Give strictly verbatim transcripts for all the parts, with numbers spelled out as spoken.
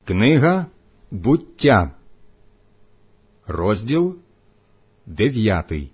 Книга Буття, розділ дев'ятий.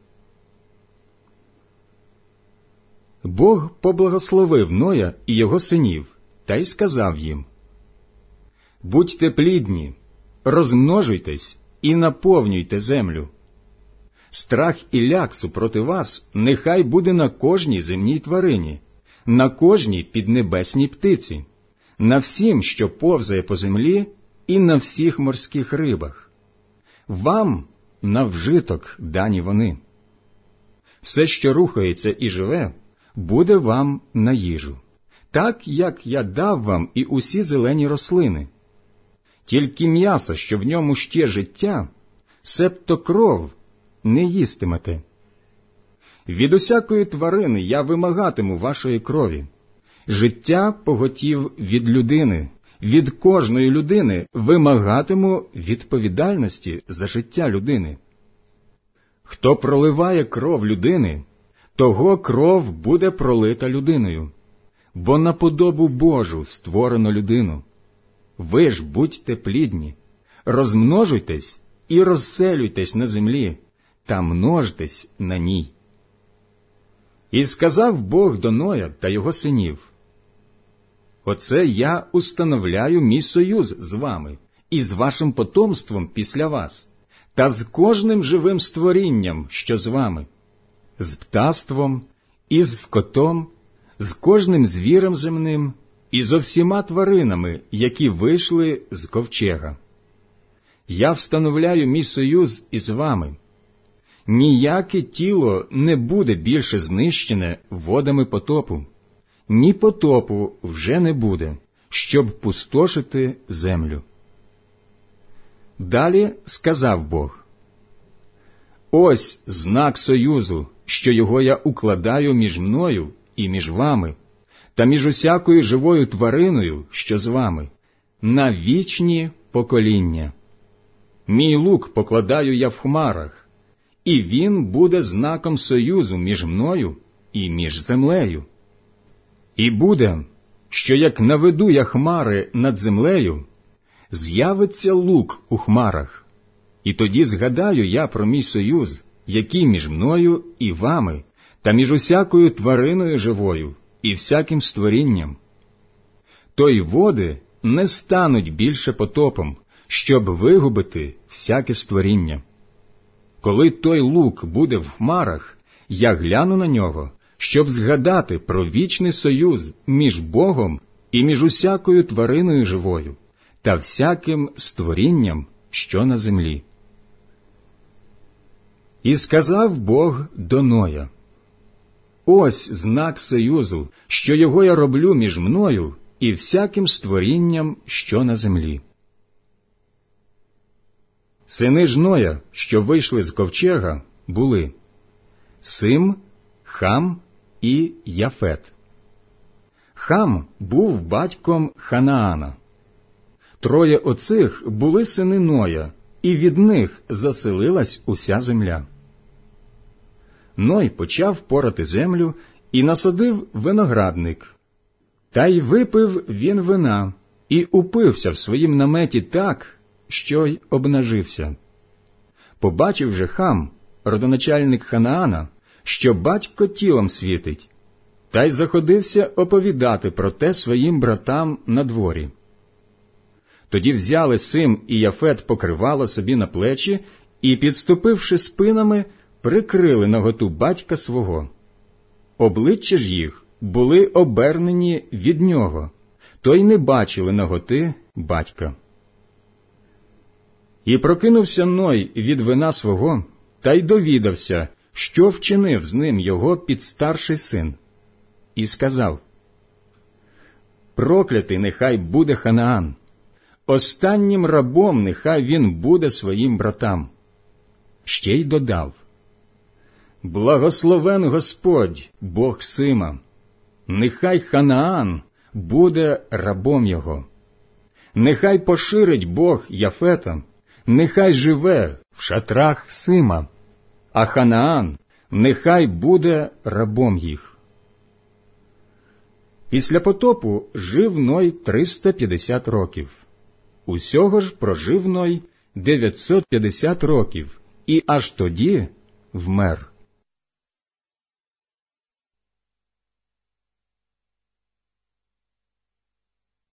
Бог поблагословив Ноя і його синів, та й сказав їм: «Будьте плідні, розмножуйтесь і наповнюйте землю. Страх і ляк супроти вас нехай буде на кожній земній тварині, на кожній піднебесній птиці, на всім, що повзає по землі, і на всіх морських рибах. Вам на вжиток дані вони. Все, що рухається і живе, буде вам на їжу, так, як я дав вам і усі зелені рослини. Тільки м'ясо, що в ньому ще життя, себто кров, не їстимете. Від усякої тварини я вимагатиму вашої крові. Життя поготів від людини, від кожної людини вимагатиму відповідальності за життя людини. Хто проливає кров людини, того кров буде пролита людиною, бо на подобу Божу створено людину. Ви ж будьте плідні, розмножуйтесь і розселюйтесь на землі, та множтесь на ній». І сказав Бог до Ноя та його синів: «Оце я установляю мій союз з вами і з вашим потомством після вас, та з кожним живим створінням, що з вами, з птаством, і з скотом, з кожним звірем земним, і зо всіма тваринами, які вийшли з ковчега. Я встановляю мій союз із вами. Ніяке тіло не буде більше знищене водами потопу, ні потопу вже не буде, щоб пустошити землю». Далі сказав Бог: «Ось знак союзу, що його я укладаю між мною і між вами, та між усякою живою твариною, що з вами, на вічні покоління. Мій лук покладаю я в хмарах, і він буде знаком союзу між мною і між землею. І буде, що як наведу я хмари над землею, з'явиться лук у хмарах, і тоді згадаю я про мій союз, який між мною і вами, та між усякою твариною живою і всяким створінням. То й води не стануть більше потопом, щоб вигубити всяке створіння. Коли той лук буде в хмарах, я гляну на нього, щоб згадати про вічний союз між Богом і між усякою твариною живою та всяким створінням, що на землі». І сказав Бог до Ноя: «Ось знак союзу, що його я роблю між мною і всяким створінням, що на землі». Сини ж Ноя, що вийшли з ковчега, були Сим, Хам і Яфет. Хам був батьком Ханаана. Троє оцих були сини Ноя, і від них заселилась уся земля. Ной почав порати землю і насадив виноградник. Та й випив він вина, і упився в своїм наметі так, що й обнажився. Побачив же Хам, родоначальник Ханаана, що батько тілом світить, та й заходився оповідати про те своїм братам на дворі. Тоді взяли Сим і Яфет покривало собі на плечі і, підступивши спинами, прикрили наготу батька свого. Обличчя ж їх були обернені від нього, то й не бачили наготи батька. І прокинувся Ной від вина свого, та й довідався, що вчинив з ним його підстарший син. І сказав: «Проклятий нехай буде Ханаан, останнім рабом нехай він буде своїм братам». Ще й додав: «Благословен Господь, Бог Сима, нехай Ханаан буде рабом його. Нехай поширить Бог Яфета, нехай живе в шатрах Сима, а Ханаан нехай буде рабом їх». Після потопу жив Ной триста п'ятдесят років. Усього ж прожив Ной дев'ятсот п'ятдесят років, і аж тоді вмер.